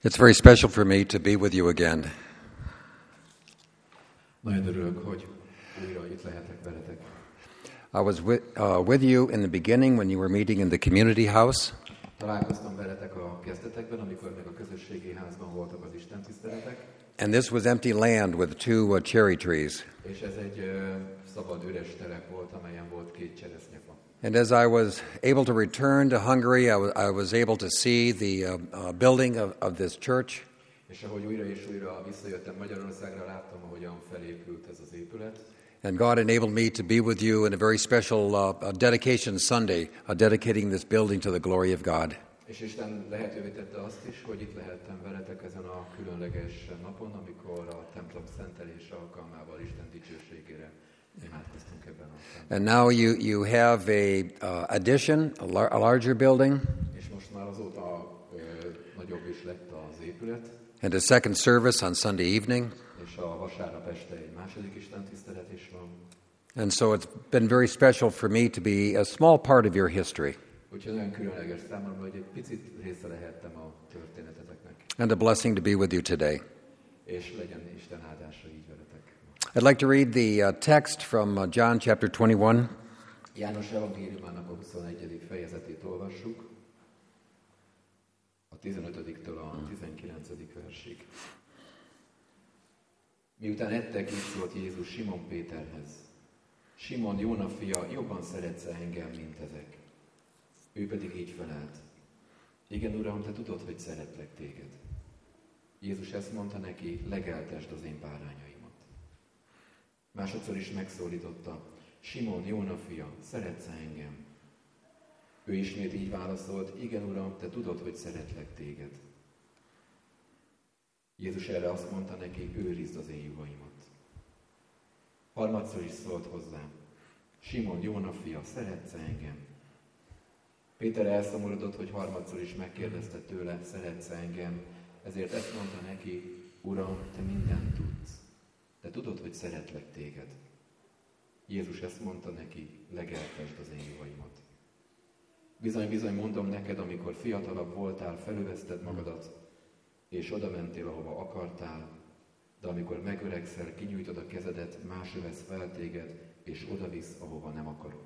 It's very special for me to be with you again. Nagyon örülök, hogy újra itt lehetek veletek. I was with you in the beginning when you were meeting in the community house. Találkoztam veletek a kezdetekben, amikor még a közösségi házban voltak az istentiszteletek. And this was empty land with two cherry trees. És ez egy szabad üres terep volt, amelyen volt 2 cseresznyefa. And as I was able to return to Hungary, I was able to see the building of this church. És ahogy újra és újra visszajöttem Magyarországra, láttam, ahogyan felépült ez az épület. And God enabled me to be with you in a very special dedication Sunday, dedicating this building to the glory of God. És Isten lehetővé tette azt is, hogy itt lehettem veletek ezen a különleges napon, amikor a templom szentelés alkalmával Isten dicsőségére imádkoztunk ebben a templomban. And now you have a addition, a larger building, És most már azóta nagyobb is lett az épület, and a second service on Sunday evening. és a vasárnap este egy második istentisztelet is van. And so it's been very special for me to be a small part of your history, Úgyhogy nagyon különleges számomra, hogy egy picit része lehettem a történeteteknek, and a blessing to be with you today. és legyen Isten áldása így veletek. I'd like to read the text from John chapter 21. János evangéliumának a 21. fejezetét olvassuk, a 15-től a 19. versig. Miután ettek, így szólt Jézus Simon Péterhez: Simon, Jóna fia, jobban szeretsz engem, mint ezek? Ő pedig így felelt: Igen, Uram, te tudod, hogy szeretlek téged. Jézus ezt mondta neki: legeltesd az én bárányaimat. Másodszor is megszólította: Simon, Jóna fia, szeretsz engem? Ő ismét így válaszolt: Igen, Uram, te tudod, hogy szeretlek téged. Jézus erre azt mondta neki: őrizd az én jugaimat. Harmadszor is szólt hozzá: Simon, Jóna fia, szeretsz engem? Péter elszomorodott, hogy harmadszor is megkérdezte tőle: szeretsz engem? Ezért ezt mondta neki: Uram, te mindent tudsz. Te tudod, hogy szeretlek téged. Jézus ezt mondta neki: legeltesd az én jugaimat. Bizony, bizony mondom neked, amikor fiatalabb voltál, felüveszted magadat, és oda mentél, ahova akartál, de amikor megöregszel, kinyújtod a kezedet, más vesz fel téged, és oda visz, ahova nem akarod.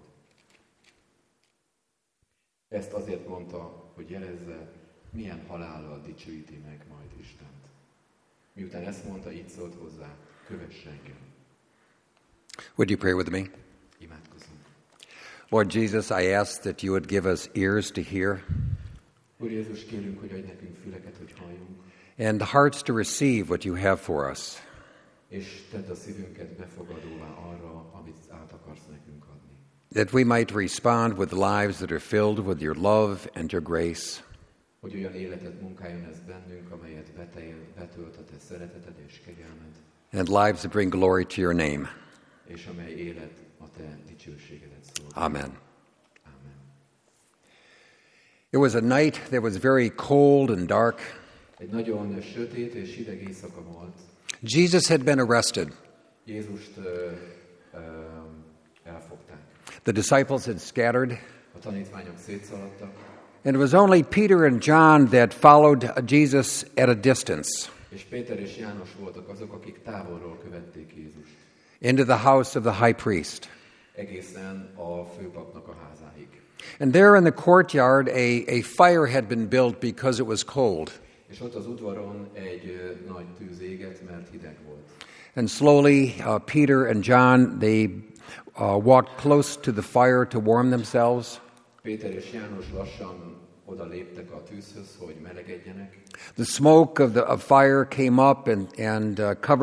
Ezt azért mondta, hogy jelezze, milyen halállal dicsőíti meg majd Istent. Miután ezt mondta, így szólt hozzá: kövess engem. Would you pray with me? Imádkozzunk. Lord Jesus, I ask that you would give us ears to hear Úr Jézus, kérünk, hogy adj nekünk füleket, hogy halljunk, and hearts to receive what you have for us. és tedd a szívünket befogadóvá arra, amit át akarsz nekünk adni. That we might respond with lives that are filled with your love and your grace. Hogy olyan életet munkáljon ez bennünk, amelyet betölt a te szereteted és kegyelmed, And lives that bring glory to your name. és amely élet a te dicsőségedet szolgál. Amen. Amen. It was a night that was very cold and dark. Egy nagyon sötét és hideg éjszaka volt. Jesus had been arrested. Jézust elfogták. The disciples had scattered. A tanítványok szétszaladtak, And it was only Peter and John that followed Jesus at a distance és Péter és János voltak azok, akik távolról követték Jézust, into the house of the high priest. egészen a főpapnak a házáig. And there in the courtyard, a fire had been built because it was cold. És ott az udvaron egy nagy tűz égett, mert hideg volt. And slowly, Peter and John, they walked close to the fire to warm themselves. Péter és János lassan oda léptek a tűzhöz, hogy melegedjenek. The smoke of fire came up and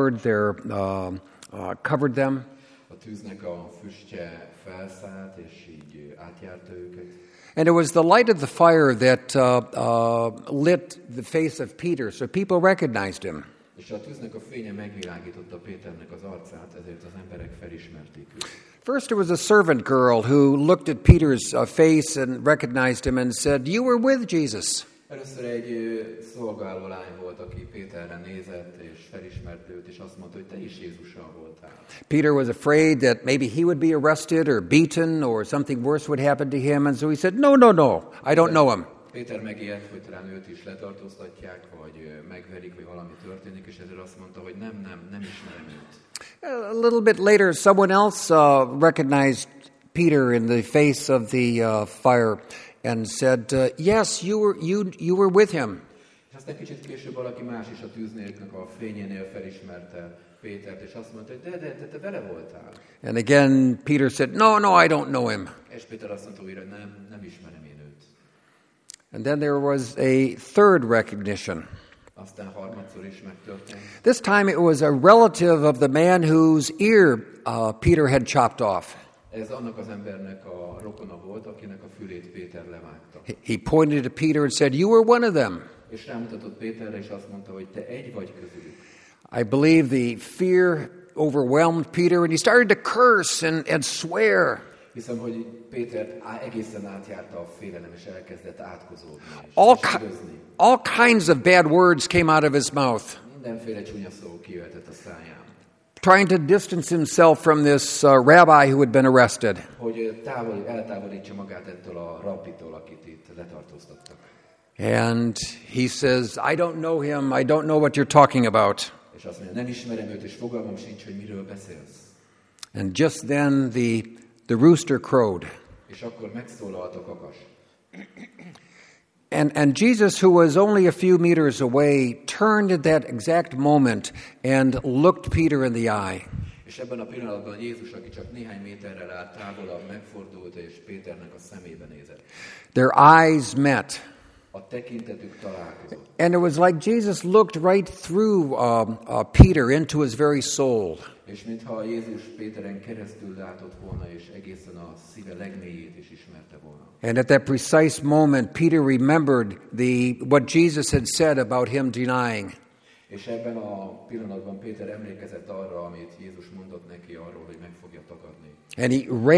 covered them. A tűznek a füstje felszállt, és így átjárta őket. And it was the light of the fire that lit the face of Peter, so people recognized him. És a tűznek a fénye megvilágította Péternek az arcát, ezért az emberek felismerték őt. First, there was a servant girl who looked at Peter's face and recognized him and said, "You were with Jesus." Először egy szolgáló lány volt, aki Péterre nézett, és felismert őt, és azt mondta, hogy te is Jézussal voltál. Peter was afraid that maybe he would be arrested or beaten or something worse would happen to him, and so he said, No, I don't know him. Péter megijedt, hogy talán őt is letartóztatják, vagy megverik, vagy valami történik, és ezért azt mondta, hogy nem ismerem őt. A little bit later, someone else recognized Peter in the face of the fire and said, "Yes, you were with him." És aztán kicsit később valaki más is a tűznéknek a fényénél felismerte Pétert, és azt mondta, hogy te vele voltál. And again, Peter said, No, I don't know him. És Péter azt mondta újra, nem ismerem én őt. And then there was a third recognition. Aztán harmadszor is megtörtént. This time it was a relative of the man whose ear Peter had chopped off. Ez annak az embernek a rokona volt, akinek a fülét Péter levágta. He pointed to Peter and said, "You were one of them." És rámutatott Péterre, és azt mondta, hogy te egy vagy közülük. I believe the fear overwhelmed Peter and he started to curse and swear. Hiszem, hogy Pétert egészen átjárta a félelem, és elkezdett átkozódni. All kinds of bad words came out of his mouth. Mindenféle csúnya szó kijöhetett a száján. Trying to distance himself from this rabbi who had been arrested. Hogy eltávolítsa magát ettől a rabbitól, akit itt letartóztattak. And he says, "I don't know him. I don't know what you're talking about." És azt mondja, nem ismerem őt, és fogalmam sincs, hogy miről beszélsz. And just then the rooster crowed. És akkor megszólalt a kakas. And Jesus, who was only a few meters away, turned at that exact moment and looked Peter in the eye. És ebben a pillanatban Jézus, aki csak néhány méterrel állt távolabb, megfordult, és Péternek a szemébe nézett. Their eyes met. A tekintetük találkozott. And it was like Jesus looked right through Peter into his very soul. És mintha Jézus Péteren keresztül látott volna, és egészen a szíve legmélyét is ismerte volna. And at that precise moment, Peter remembered what Jesus had said about him denying. És ebben a pillanatban Péter emlékezett arra, amit Jézus mondott neki arról, hogy meg fogja tagadni. And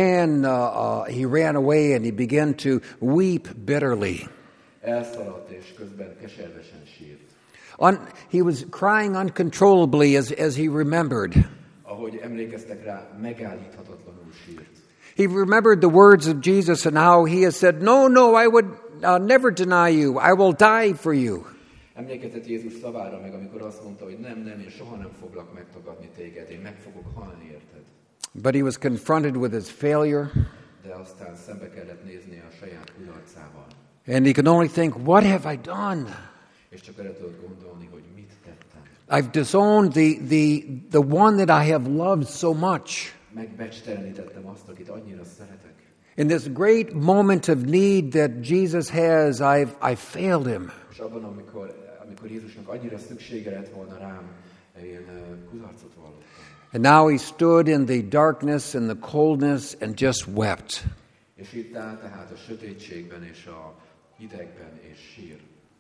he ran away and he began to weep bitterly. Elszaladt, és közben keservesen sírt. He was crying uncontrollably as he remembered. Ahogy emlékeztek rá, megállíthatatlanul sírt. He remembered the words of Jesus and how he has said, No, I would never deny you. I will die for you. Emlékezett Jézus szavára meg, amikor azt mondta, hogy nem, én soha nem foglak megtagadni téged, én meg fogok halni érted. But he was confronted with his failure. De aztán szembe kellett nézni a saját kudarcával. And he could only think, what have I done? És csak erre tudott gondolni, hogy mit tettem. I've disowned the one that I have loved so much. Megbecstelenítettem azt, akit annyira szeretek. In this great moment of need that Jesus has, I failed him. És abban, amikor Jézusnak annyira szüksége lett volna rám, én kudarcot vallottam. And now he stood in the darkness and the coldness and just wept. És itt áll tehát a sötétségben és a hidegben és sír.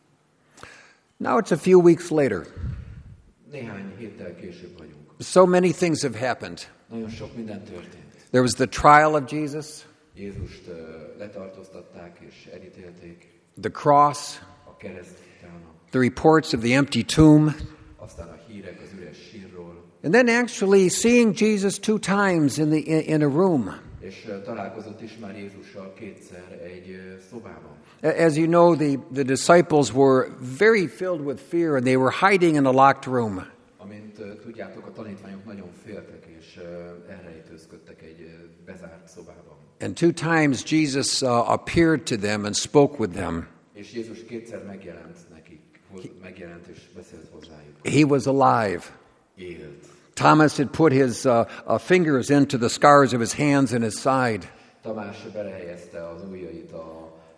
Now it's a few weeks later. Néhány héttel később vagyunk. So many things have happened. Nagyon sok minden történt. There was the trial of Jesus. Jézust letartóztatták és elítélték. The cross. A kereszt utána. The reports of the empty tomb. Aztán a hírek az üres sírról. And then actually seeing Jesus 2 times in a room. És találkozott is már Jézussal kétszer egy szobában. As you know, the disciples were very filled with fear and they were hiding in a locked room. Amint tudjátok, a tanítványok nagyon féltek és elrejtőzködtek egy bezárt szobában. And 2 times Jesus appeared to them and spoke with them. És Jézus kétszer megjelent és beszélt hozzájuk. He was alive. Élt. Thomas had put his fingers into the scars of his hands and his side. Tamás belehelyezte az ujjait a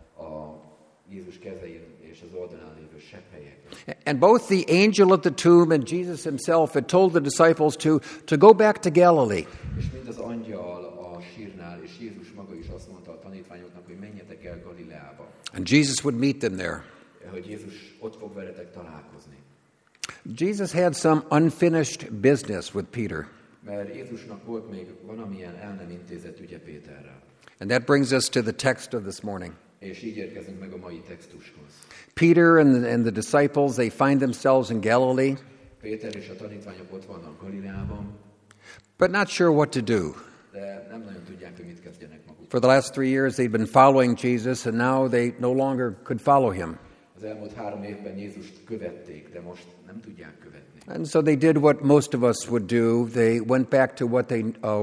Jézus kezein és az oldalán lévő sepphelyekbe. And both the angel at the tomb and Jesus himself had told the disciples to go back to Galilee. És mind az angyal a sírnál, és Jézus maga is azt mondta a tanítványoknak, hogy menjetek el Galileába. And Jesus would meet them there. Hogy Jézus ott fog veletek találkozni. Jesus had some unfinished business with Peter. Mert Jézusnak volt még valamilyen el nem intézett ügye Péterrel. And that brings us to the text of this morning. És így érkezünk meg a mai textushoz. Peter and the disciples, they find themselves in Galilee. Péter és a tanítványok ott vannak Galileában. But not sure what to do. de nem nagyon tudják, hogy mit kezdjenek maguk. For the last 3 years, they'd been following Jesus, and now they no longer could follow him. Az elmúlt 3 évben Jézust követték, de most nem tudják követni. And so they did what most of us would do. They went back to what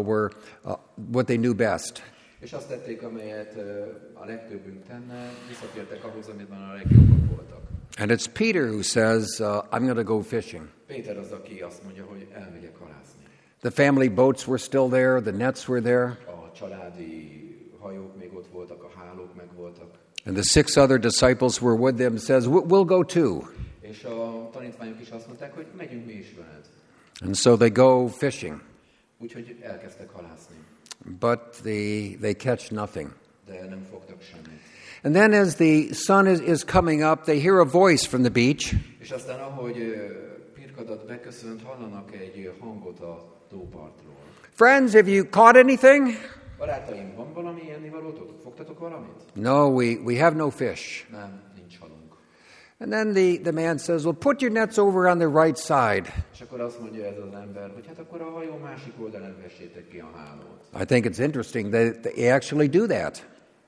they knew best. És azt tették, amelyet a legtöbbünk tenne, visszatértek ahhoz, amiben a legjobbak voltak. And it's Peter who says, I'm going to go fishing. Péter az, aki azt mondja, hogy elmegyek halászni. The family boats were still there, the nets were there. A családi hajók még ott voltak, a hálók meg voltak. And the 6 other disciples were with them, says, we'll go too. És a tanítványok is azt mondták, hogy megyünk mi is veled. And so they go fishing. Úgyhogy elkezdtek halászni. But they catch nothing. De nem fogtak semmit. And then as the sun is coming up, they hear a voice from the beach. És aztán, ahogy Pirkadat beköszönt, hallanak egy hangot a tópartról. Friends, have you caught anything? Barátaim, van valami ennivalótok? Fogtatok valamit? No, we have no fish. Nem, nincs halunk. And then the man says, well, put your nets over on the right side. És akkor azt mondja ez az ember, hogy hát akkor a hajó másik oldalán vessétek ki a hálót. I think it's interesting that they actually do that.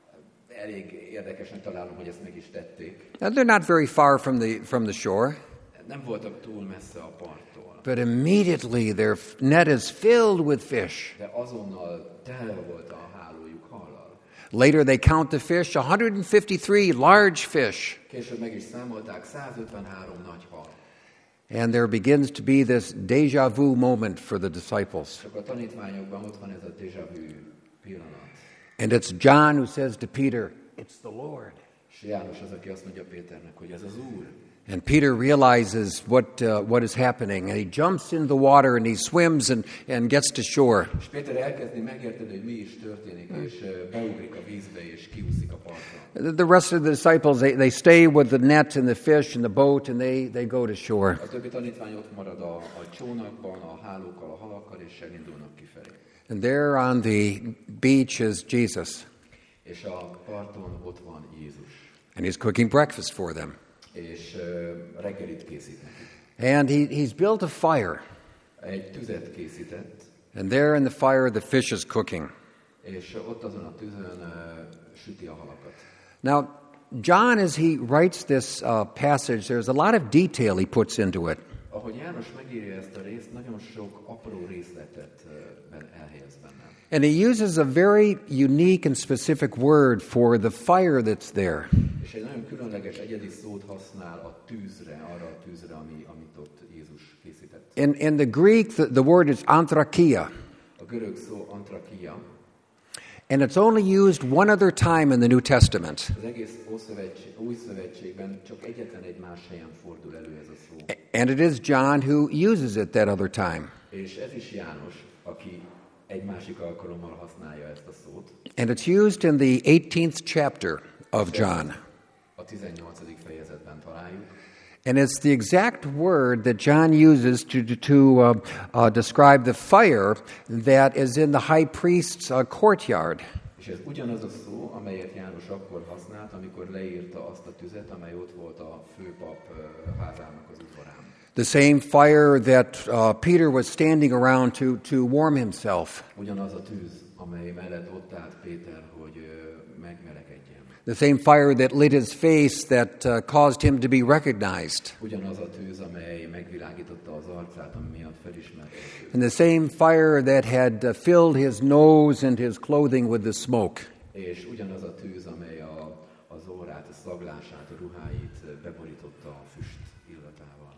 Elég érdekesen találom, hogy ezt meg is tették. And they're not very far from the shore. Nem voltak túl messze a parttól. But immediately their net is filled with fish. De azonnal tele volt a hálójuk hallal. Later they count the fish, 153 large fish. Később meg is számolták, 153 nagy hal. And there begins to be this déjà vu moment for the disciples. Csak a tanítványokban ott van ez a déjà vu pillanat. And it's John who says to Peter, it's the Lord. És János az, aki azt mondja Péternek, hogy ez az Úr. And Peter realizes what is happening, and he jumps into the water and he swims and gets to shore. És Péter elkezdi megérteni, hogy mi is történik, és beugrik a vízbe, és kiúszik a partra. The rest of the disciples, they stay with the net and the fish and the boat, and they go to shore. A többi tanítvány ott marad a csónakban, a hálókkal, a halakkal, és elindulnak kifelé. And there on the beach is Jesus. És a parton ott van Jézus. And he's cooking breakfast for them. És reggelit készít nekik. And he's built a fire. Egy tüzet készített. And there in the fire the fish is cooking. És ott azon a tűzön süti a halakat. Now, John, as he writes this passage, there's a lot of detail he puts into it. Ahogy János megírja ezt a részt, nagyon sok apró részletet elhelyez benne. And he uses a very unique and specific word for the fire that's there. És egy nagyon különleges, egyedi szót használ a tűzre, arra a tűzre, amit ott Jézus készített. In the Greek, the word is anthrakia. A görög szó anthrakia. And it's only used one other time in the New Testament. Az egész új szövetségben csak egyetlen egy más helyen fordul elő ez a szó. And it is John who uses it that other time. És ez is János, aki egy másik alkalommal használja ezt a szót. And it's used in the 18th chapter of John. A 18. fejezetben találjuk. And it's the exact word that John uses to describe the fire that is in the high priest's courtyard. És ez ugyanaz a szó, amelyet János akkor használt, amikor leírta azt a tüzet, amely ott volt a főpap házának az udvarán. The same fire that Peter was standing around to warm himself. Ugyanaz a tűz, amely mellett ott állt Péter, hogy megmelegedjen. The same fire that lit his face that caused him to be recognized. Ugyanaz a tűz, amely megvilágította az arcát, ami miatt felismerték. And the same fire that had filled his nose and his clothing with the smoke. És ugyanaz a tűz, amely az orrát, a szaglását, a ruháit beborította a füst illatával.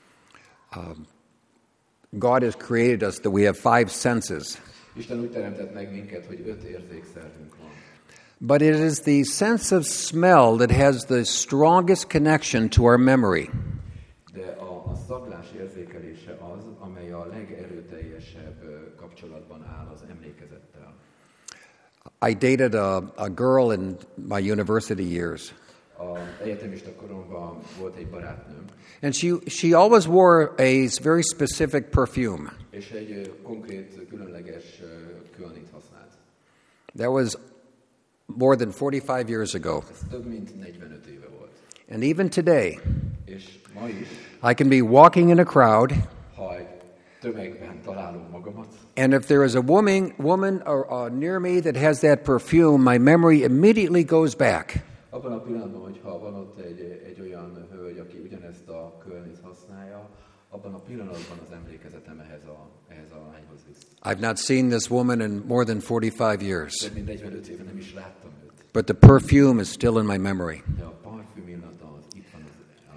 God has created us that we have 5 senses. Isten úgy teremtett meg minket, hogy 5 érzékszervünk van. But it is the sense of smell that has the strongest connection to our memory. De a szaglás érzékelése az, amely a legerőteljesebb kapcsolatban áll az emlékezettel. I dated a girl in my university years. Az egyetemista koromban volt egy barátnőm. And she always wore a very specific perfume. És egy konkrét, különleges különit használt. That was more than 45 years ago. Ez több mint 45 éve volt. And even today, És ma is, I can be walking in a crowd, ha tömegben találom magamat. And if there is a woman near me that has that perfume, my memory immediately goes back. Abban a pillanatban, hogyha van ott egy olyan hölgy, aki ugyanezt a kölnit használja, abban a pillanatban az emlékezetem ehhez a lányhoz visz. I've not seen this woman in more than 45 years. Több mint 45 éve nem is láttam őt. But the perfume is still in my memory. De a parfüm illata az itt van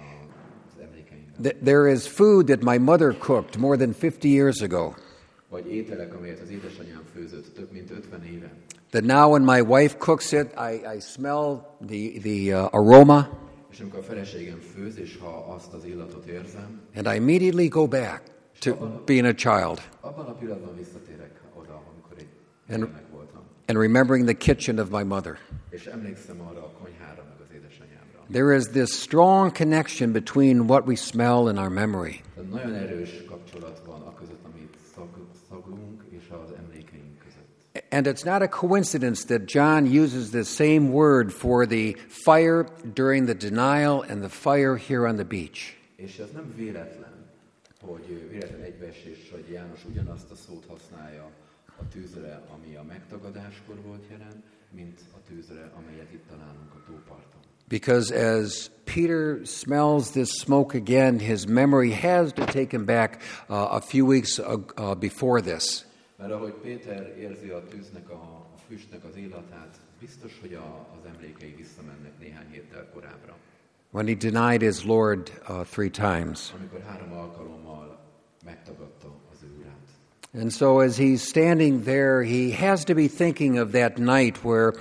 az emlékeimben. There is food that my mother cooked more than 50 years ago. Vagy ételek, amelyet az édesanyám főzött több mint 50 éve. That now when my wife cooks it, I smell the aroma. És amikor a feleségem főz, és ha azt az illatot érzem, and I immediately go back to being a child. Abban a pillanatban visszatérek oda, amikor egy gyermek voltam. And remembering the kitchen of my mother. És emlékszem arra a konyhára, meg az édesanyámra. There is this strong connection between what we smell and our memory. Nagyon erős kapcsolat van a között, amit szaglunk, és az emlékeink között. And it's not a coincidence that John uses the same word for the fire during the denial and the fire here on the beach. És ez nem véletlen, hogy véletlen egybeesés, hogy János ugyanazt a szót használja a tűzre, ami a megtagadáskor volt jelen, mint a tűzre, amelyet itt találunk a tóparton. Because as Peter smells this smoke again, his memory has to take him back a few weeks before this. Mert ahogy Péter érzi a tűznek, a füstnek az illatát, biztos, hogy az emlékei visszamennek néhány héttel korábbra. When he denied his Lord 3 times. Amikor 3 alkalommal megtagadta az ő urát. And so as he's standing there, he has to be thinking of that night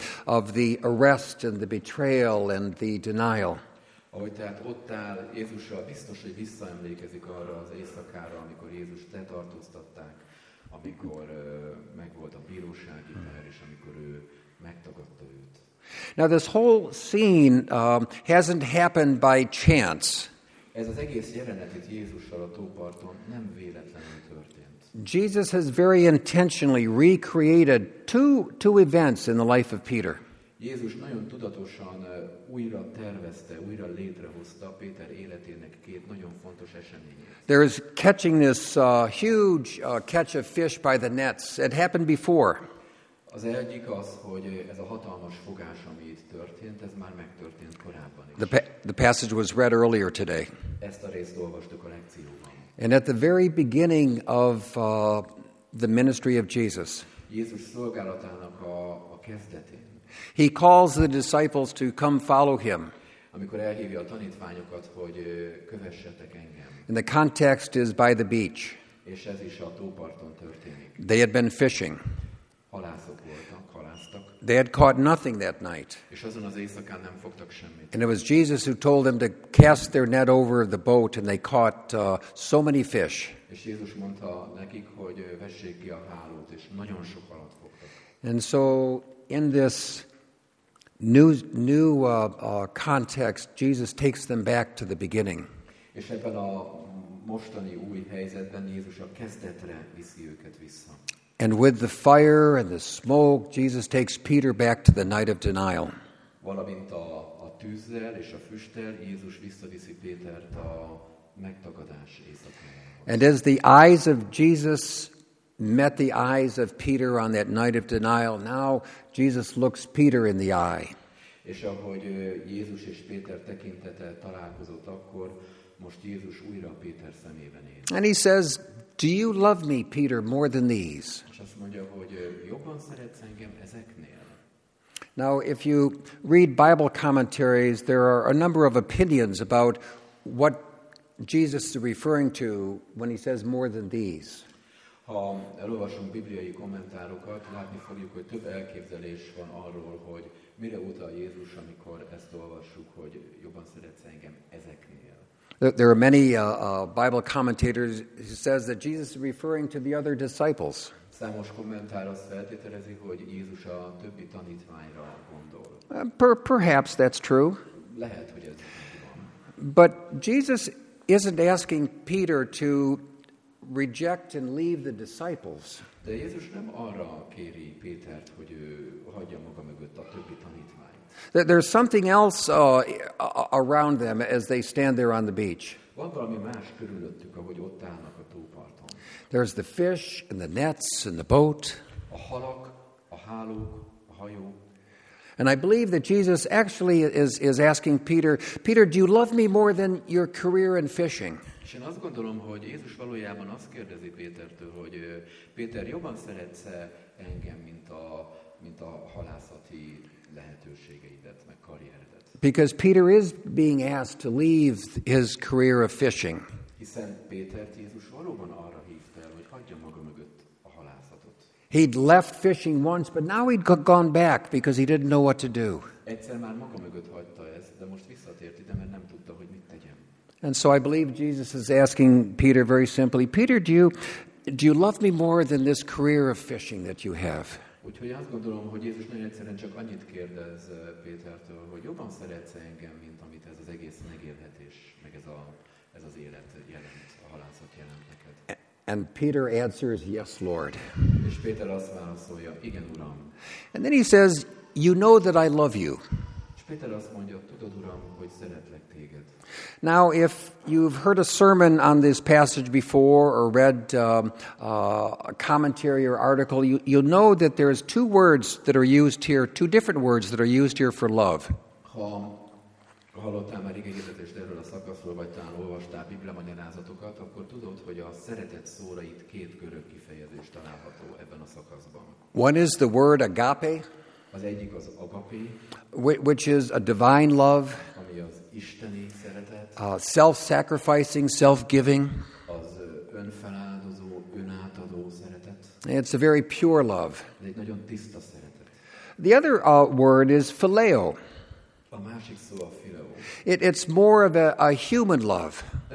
of the arrest and the betrayal and the denial. Ahogy tehát ott áll Jézussal, biztos, hogy visszaemlékezik arra az éjszakára, amikor Jézust letartóztatták, amikor megvolt a bírósági teher, és amikor ő megtagadta őt. Now this whole scene hasn't happened by chance. Ez az egész jelenet itt Jézussal a tóparton nem véletlenül történt. Jesus has very intentionally recreated two events in the life of Peter. Jézus nagyon tudatosan újra tervezte, újra létrehozta Péter életének 2 nagyon fontos eseményét. There is catching this huge catch of fish by the nets. It happened before. Az egyik az, hogy ez a hatalmas fogás, ami itt történt, ez már megtörtént korábban is. The passage was read earlier today. Ezt a részt olvastuk a lekcióban. And at the very beginning of the ministry of Jesus, Jézus szolgálatának a kezdetén, he calls the disciples to come follow him. Amikor elhívja a tanítványokat, hogy kövessetek engem. And the context is by the beach. És ez is a tóparton történik. They had been fishing. Halászok voltak, halásztak. They had caught nothing that night. És azon az éjszakán nem fogtak semmit. And it was Jesus who told them to cast their net over the boat, and they caught so many fish. És Jézus mondta nekik, hogy vessék ki a hálót, és nagyon sok halat fogtak. And so in this new context, Jesus takes them back to the beginning. És ebben a mostani új helyzetben Jézus a kezdetre viszi őket vissza. And with the fire and the smoke, Jesus takes Peter back to the night of denial. Valamint a tűzzel és a füsttel Jézus visszaviszi Pétert a megtagadás éjszakájára. And as the eyes of Jesus met the eyes of Peter on that night of denial, now Jesus looks Peter in the eye. És ahogy Jézus és Péter tekintete találkozott akkor, most Jézus újra Péter szemében néz. And he says, "Do you love me, Peter, more than these?" És azt mondja, hogy jobban szeretsz engem ezeknél. Now, if you read Bible commentaries, there are a number of opinions about what Jesus is referring to when he says more than these. Ha elolvasunk bibliai kommentárokat, látni fogjuk, hogy több elképzelés van arról, hogy mire utal Jézus, amikor ezt olvassuk, hogy jobban szeretsz engem ezeknél. There are many Bible commentators who says that Jesus is referring to the other disciples. Számos kommentár azt feltételezi, hogy Jézus a többi tanítványra gondol. Perhaps that's true. Lehet, hogy ez van. But Jesus isn't asking Peter to reject and leave the disciples. De Jézus nem arra kéri Pétert, hogy ő hagyja maga mögött a többi tanítványt. There's something else around them as they stand there on the beach. Van valami más körülöttük, ahogy ott állnak a tóparton. There's the fish and the nets and the boat. A halak, a hálók, a hajók. And I believe that Jesus actually is asking Peter, Peter, do you love me more than your career in fishing? És én azt gondolom, hogy Jézus valójában azt kérdezi Pétertől, hogy Péter, jobban szeretsz-e engem, mint a halászati lehetőségeidet, meg karrieredet? Because Peter is being asked to leave his career of fishing. Hiszen Pétert Jézus valóban arra hívta el, hogy hagyja maga mögött a halászatot. He'd left fishing once, but now he'd gone back because he didn't know what to do. Egyszer már maga mögött hagyta ezt, de most visszatért ide, mert nem tudta, hogy mit tegyen. And so I believe Jesus is asking Peter very simply, Peter, do you love me more than this career of fishing that you have? Úgyhogy azt gondolom, hogy Jézus nagyon egyszerűen csak annyit kérdez Pétertől, hogy jobban szeretsz engem, mint amit ez az egész megélhetés, meg ez az élet jelent, a halászat jelent neked. And Peter answers, yes, Lord. És Péter azt válaszolja, igen, Uram. And then he says, you know that I love you. És Péter azt mondja, tudod, Uram, hogy szeretlek téged. Now, if you've heard a sermon on this passage before or read a commentary or article, you'll know that there's two words that are used here, two different words that are used here for love. Ha hallottál már igéhirdetést erről a szakaszról, vagy talán olvastál bibliamagyarázatokat, akkor tudod, hogy a szeretet szóra itt két görög kifejezés található ebben a szakaszban. One is the word agape, Az egyik az agapé, which is a divine love, ami az isteni szeretet, self-sacrificing, self-giving. az önfeláldozó, önátadó szeretet. It's a very pure love. Ez egy nagyon tiszta szeretet. The other word is phileo. A másik szó a fileo. It's more of a human love.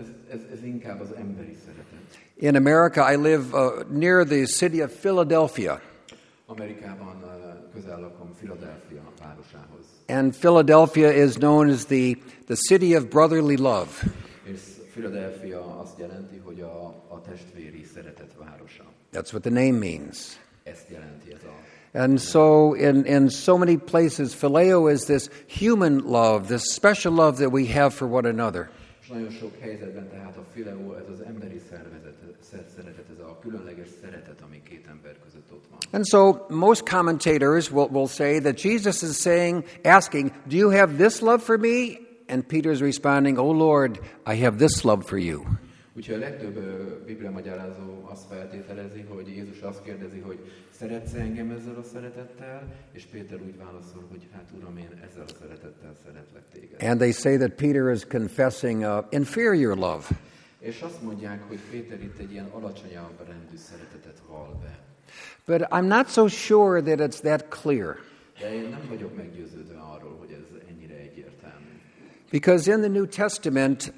Ez inkább az emberi szeretet. In America, I live near the city of Philadelphia. Amerikában közel lakom Philadelphia városához. And Philadelphia is known as the city of brotherly love. És Philadelphia azt jelenti, hogy a testvéri szeretet városa. That's what the name means. Ezt jelenti ez a. And so in so many places, phileo is this human love, this special love that we have for one another. És nagyon sok helyzetben tehát a fileo, ez az emberi szeretet, ez a különleges szeretet, ami két ember között ott van. And so most commentators will say that Jesus is asking, do you have this love for me? And Peter's responding, oh Lord, I have this love for you. Úgyhogy a legtöbb bibliamagyarázó azt feltételezi, hogy Jézus azt kérdezi, hogy szeretsz engem ezzel a szeretettel? És Péter úgy válaszol, hogy hát Uram, én ezzel a szeretettel szeretlek téged. And they say that Peter is confessing inferior love. És azt mondják, hogy Péter itt egy ilyen alacsonyabb rendű szeretetet vall be. But I'm not so sure that it's that clear. De én nem vagyok meggyőződve arról, hogy ez ennyire egyértelmű. Because in the New Testament,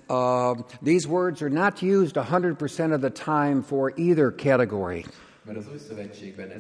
these words are not used 100% of the time for either category. Mert az Új Szövetségben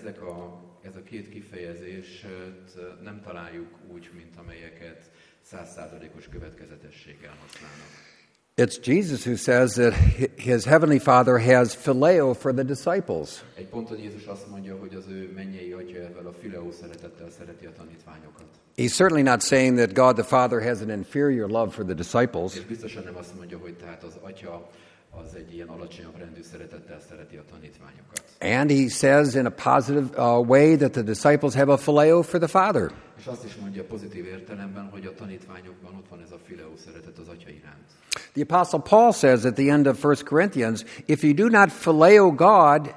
ez a két kifejezést nem találjuk úgy, mint amelyeket 100%-os következetességgel használnak. It's Jesus who says that his heavenly Father has phileo for the disciples. Egy ponton Jézus azt mondja, hogy az ő mennyei atya ezzel a fileo szeretettel szereti a tanítványokat. He's certainly not saying that God the Father has an inferior love for the disciples. És biztosan nem azt mondja, hogy tehát az atya az egy ilyen alacsonyabb rendű szeretettel szereti a tanítványokat. And he says in a positive way that the disciples have a phileo for the Father. És azt is mondja pozitív értelemben, hogy a tanítványokban ott van ez a fileo szeretet az atya iránt. The Apostle Paul says at the end of 1 Corinthians, if you do not phileo God,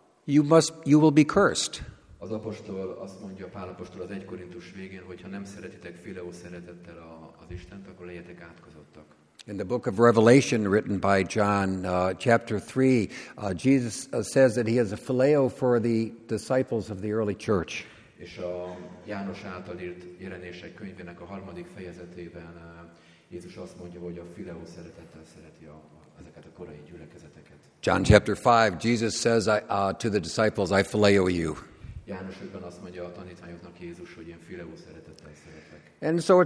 you will be cursed. Az apostol azt mondja, Pál apostol az 1 Korintus végén, hogy ha nem szeretitek fileo szeretettel az Istent, akkor legyetek átkozottak. In the book of Revelation, written by John, chapter 3, Jesus says that he has a phileo for the disciples of the early church. És a János által írt jelenések könyvének a 3. fejezetében Jézus azt mondja, hogy a fileo szeretettel szereti ezeket a korai gyülekezeteket. John chapter 5, Jesus says to the disciples, I phileo you. János 5-ben azt mondja a tanítványoknak Jézus, hogy én fileo szeretettel szeretlek. And so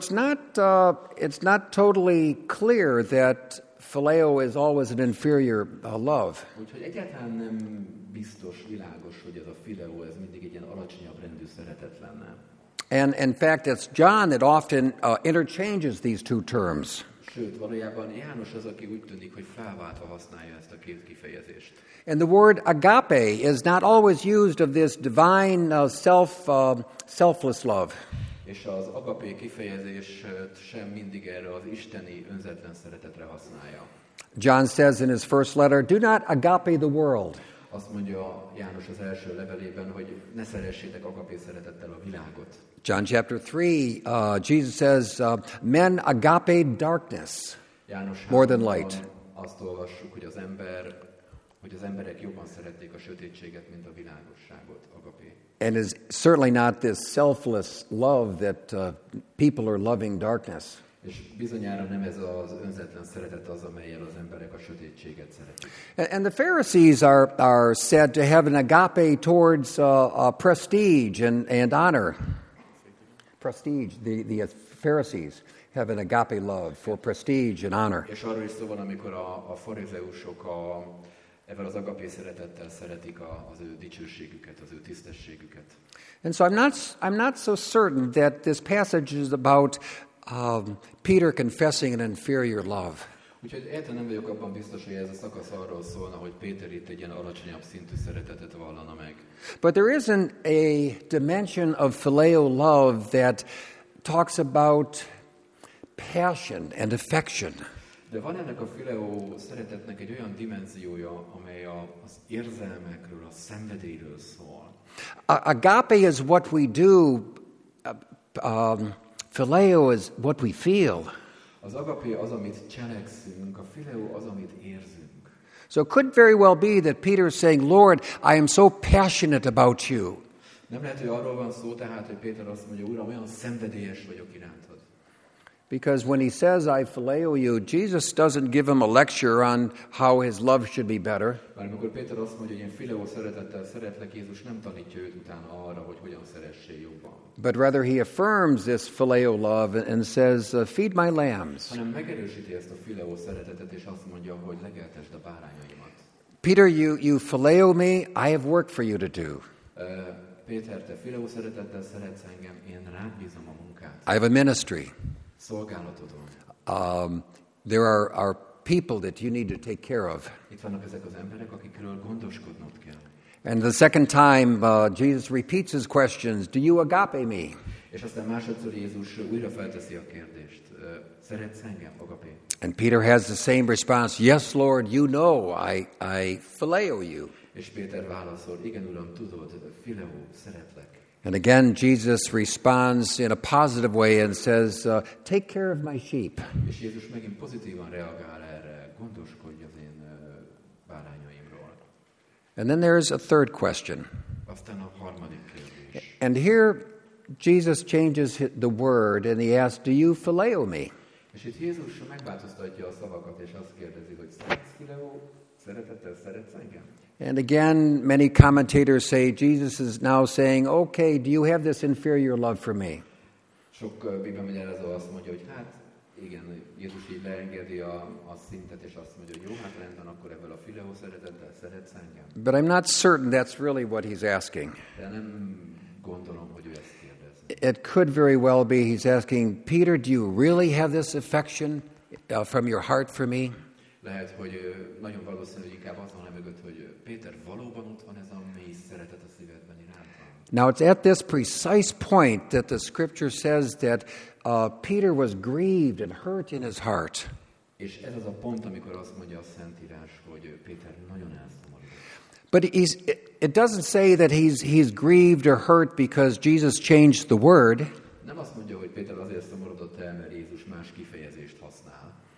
it's not totally clear that phileo is always an inferior love. Úgyhogy egyáltalán nem biztos, világos, hogy ez a fileo, ez mindig egy ilyen alacsonyabb rendű szeretet lenne. And in fact, it's John that often interchanges these two terms. Sőt, valójában János az, aki úgy tűnik, hogy felváltva használja ezt a két kifejezést. And the word agape is not always used of this divine selfless love. És az agapé kifejezés sem mindig erre az isteni önzetlen szeretetre használja. John says in his first letter, do not agape the world. Azt mondja János az első levelében, hogy ne szeressétek agapé szeretettel a világot. John chapter 3, Jesus says, men agape darkness János more than light. Azt olvassuk, hogy az emberek jobban szerették a sötétséget, mint a világosságot, agapé. And it's certainly not this selfless love that people are loving darkness. És bizonyára nem ez az önzetlen szeretet az, amellyel az emberek a sötétséget szeretik. And the Pharisees are said to have an agape towards prestige and honor. Prestige. The Pharisees have an agape love for prestige and honor. És arról is szó van, amikor a farizeusok ezzel az agapé szeretettel szeretik az ő dicsőségüket, az ő tisztességüket. And so I'm not so certain that this passage is about Peter confessing an inferior love. Úgyhogy érte nem vagyok abban biztos, hogy ez a szakasz arról szólna, hogy Péter itt egy ilyen alacsonyabb szintű szeretetet vallana meg. But there isn't a dimension of phileo love that talks about passion and affection. De van ennek a fileo szeretetnek egy olyan dimenziója, amely az érzelmekről, a szenvedélyről szól. Agape is what we do. Phileo is what we feel. Az agapé az, amit cselekszünk, a fileo az, amit érzünk. So it could very well be that Peter is saying, Lord, I am so passionate about you. Nem lehet, hogy arról van szó tehát, hogy Péter azt mondja, Uram, olyan szenvedélyes vagyok irántad. Because when he says, I phileo you, Jesus doesn't give him a lecture on how his love should be better. Mert amikor Péter azt mondja, hogy én fileo szeretettel szeretlek, Jézus nem tanítja őt utána arra, hogy hogyan szeressél jobban. But rather he affirms this phileo love and says, feed my lambs. Hanem megerősíti ezt a fileo szeretetet, és azt mondja, hogy legeltesd a bárányaimat. Peter, you phileo me, I have work for you to do. Péter, te fileo szeretettel szeretsz engem, én rád bízom a munkát. I have a ministry. Szolgálatod van. There are people that you need to take care of. Itt vannak ezek az emberek, akikről gondoskodnod kell. And the second time, Jesus repeats his questions, do you agape me? És aztán másodszor Jézus újra felteszi a kérdést. Szeretsz engem, agapé? And Peter has the same response, yes, Lord, you know, I phileo you. És Péter válaszol, igen, Uram, tudod, fileo, szeretlek. And again, Jesus responds in a positive way and says, take care of my sheep. És Jézus megint pozitívan reagál erre, gondoskodj az én bárányaimról. And then there's a third question. Aztán a harmadik kérdés. And here Jesus changes the word and he asks, do you phileo me? És itt Jézus megváltoztatja a szavakat, és azt kérdezi, hogy szeretsz fileo, szeretettel szeretsz engem? And again, many commentators say Jesus is now saying, okay, do you have this inferior love for me? Sok bibliamagyarázó azt mondja, hogy hát igen, Jézus így leengedi a szintet, és azt mondja, hogy jó, hát rendben, akkor ebből a fileo szeretettel szeretsz engem. But I'm not certain that's really what he's asking. De nem gondolom, hogy ő ezt kérdezi. It could very well be he's asking, Peter, do you really have this affection from your heart for me? Lehet, hogy nagyon valószínű, hogy inkább az van mögött, hogy Péter, valóban ott van ez a mély szeretet a szívedben irántam. Now it's at this precise point that the scripture says that Peter was grieved and hurt in his heart. És ez az a pont, amikor azt mondja a Szentírás, hogy Péter nagyon elszomorodott. But it doesn't say that he's grieved or hurt because Jesus changed the word. Nem azt mondja, hogy Péter azért szomorodott el, mert Jézus más kifejezést használ.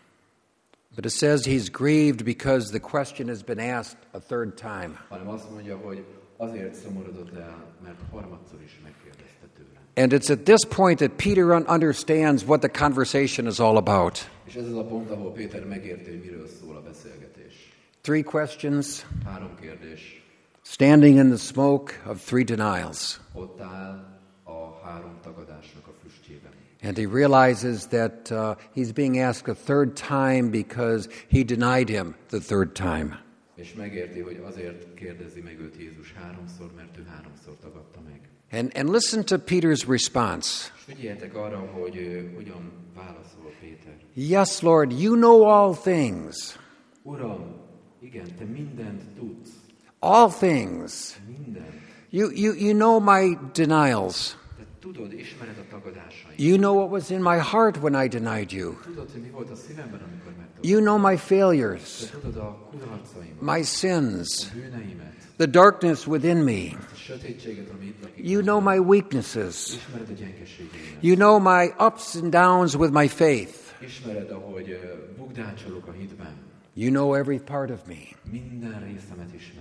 But it says he's grieved because the question has been asked a third time. Hanem azt mondja, hogy azért szomorodott el, mert harmadszor is megkérdezte tőle. And it's at this point that Peter understands what the conversation is all about. És ez az a pont, ahol Péter megérti, hogy miről szól a beszélgetés. 3 questions. 3 kérdés. Standing in the smoke of 3 denials. Ott áll a 3 tagadásnak a füstjében. And he realizes that he's being asked a third time because he denied him the third time. És megérti, hogy azért kérdezi meg őt Jézus 3-szor, mert ő 3-szor tagadta meg. And listen to Peter's response. És figyeljetek arra, hogy hogyan válaszol Péter. Yes, Lord, you know all things. Uram, igen, te mindent tudsz. All things. Mindent. You know my denials. Te tudod, ismered a tagadásaimat. You know what was in my heart when I denied you. Tudod, hogy mi volt a szívemben, amikor megtagadtam. You know my failures, Te tudod a kudarcaimat, my sins, a bűneimet, the darkness within me. a sötétséget, ami itt lakik. You know my weaknesses. Ismered a gyengeségeimet. You know my ups and downs with my faith. Ismered, ahogy bukdácsolok a hitben. You know every part of me. Minden részemet ismered.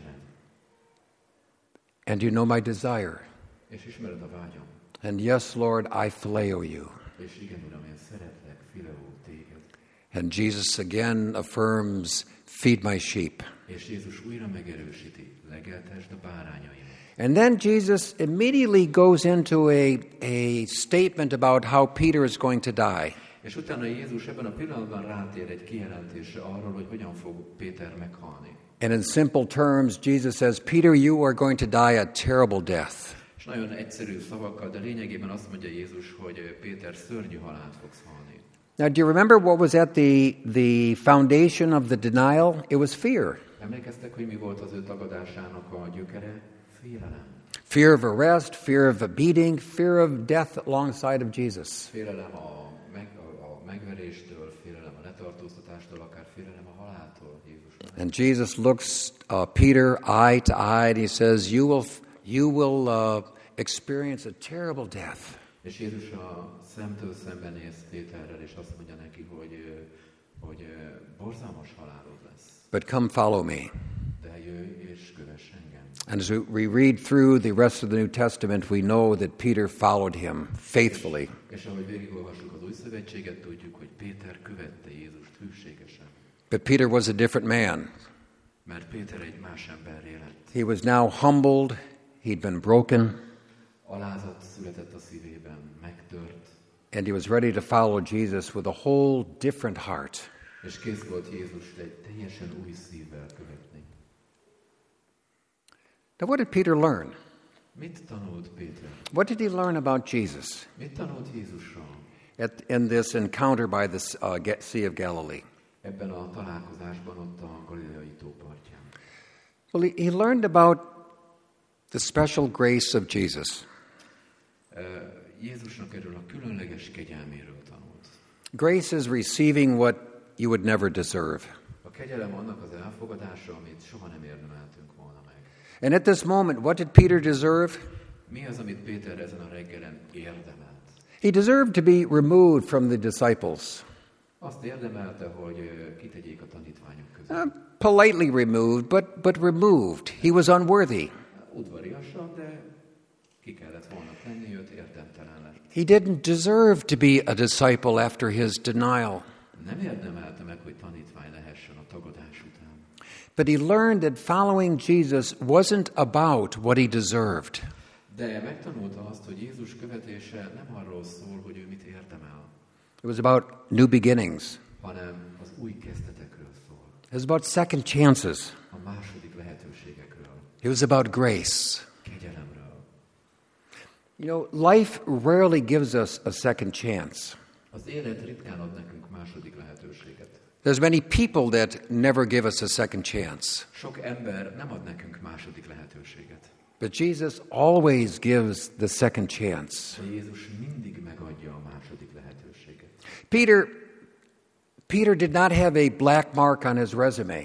And you know my desire. És ismered a vágyam. And yes, Lord, I phileo you. És igen, Uram, én szeretlek, fileó téged. And Jesus again affirms, feed my sheep. És Jézus újra megerősíti, legeltesd a bárányaimat. And then Jesus immediately goes into a statement about how Peter is going to die. És utána Jézus ebben a pillanatban rátér egy kijelentésre arról, hogy hogyan fog Péter meghalni. And in simple terms, Jesus says, Peter, you are going to die a terrible death. És nagyon egyszerű szavakkal, de lényegében azt mondja Jézus, hogy Péter szörnyű halált fogsz halni. Now, do you remember what was at the foundation of the denial? It was fear. Emlékeztek, hogy mi volt az ő tagadásának a gyökere? Félelem. Fear of arrest, fear of a beating, fear of death alongside of Jesus. Félelem a megveréstől, félelem a letartóztatástól, akár félelem a haláltól Jézusnak. And Jesus looks Peter eye to eye and he says, you will experience a terrible death. És Jézus a szemtől szemben néz Péterrel, és azt mondja neki, hogy borzalmas halálod lesz. But come follow me. De jöjj és kövess engem. And as we read through the rest of the New Testament, we know that Peter followed him faithfully. És ahogy végigolvassuk az Új Szövetséget, tudjuk, hogy Péter követte Jézust hűségesen. But Peter was a different man. Mert Péter egy más emberré lett. He was now humbled. He'd been broken. Alázat született a szívében, megtört. And he was ready to follow Jesus with a whole different heart. És kész volt Jézust egy teljesen új szívvel követni. Now, what did Peter learn? Mit tanult Péter? What did he learn about Jesus Mit tanult Jézusról? in this encounter by the Sea of Galilee? Ebben a találkozásban ott a Galileai tó partján. Well, he learned about the special grace of Jesus. Jézusnak erről a különleges kegyelméről tanult. Grace is receiving what you would never deserve. A kegyelem annak az elfogadása, amit soha nem érdemeltünk volna meg. And at this moment, what did Peter deserve? Mi az, amit Péter ezen a reggelen érdemelt? He deserved to be removed from the disciples. Azt érdemelte, hogy kitegyék a tanítványok közül. Politely removed, but removed. He was unworthy. Udvariasan, de ki kellett volna tenni, őt érdemtelen lett. He didn't deserve to be a disciple after his denial. Nem érdemelte meg, hogy tanítvány lehessen a tagadás után. But he learned that following Jesus wasn't about what he deserved. De megtanulta azt, hogy Jézus követése nem arról szól, hogy ő mit érdemel, It was about new beginnings. hanem az új kezdetekről szól. It was about second chances. A második lehetőségekről. It was about grace. Kegyelemről. You know, life rarely gives us a second chance. Az élet ritkán ad nekünk második lehetőséget. There's many people that never give us a second chance. Sok ember nem ad nekünk második lehetőséget. But Jesus always gives the second chance. De Jézus mindig megadja a második lehetőséget. Peter did not have a black mark on his resume.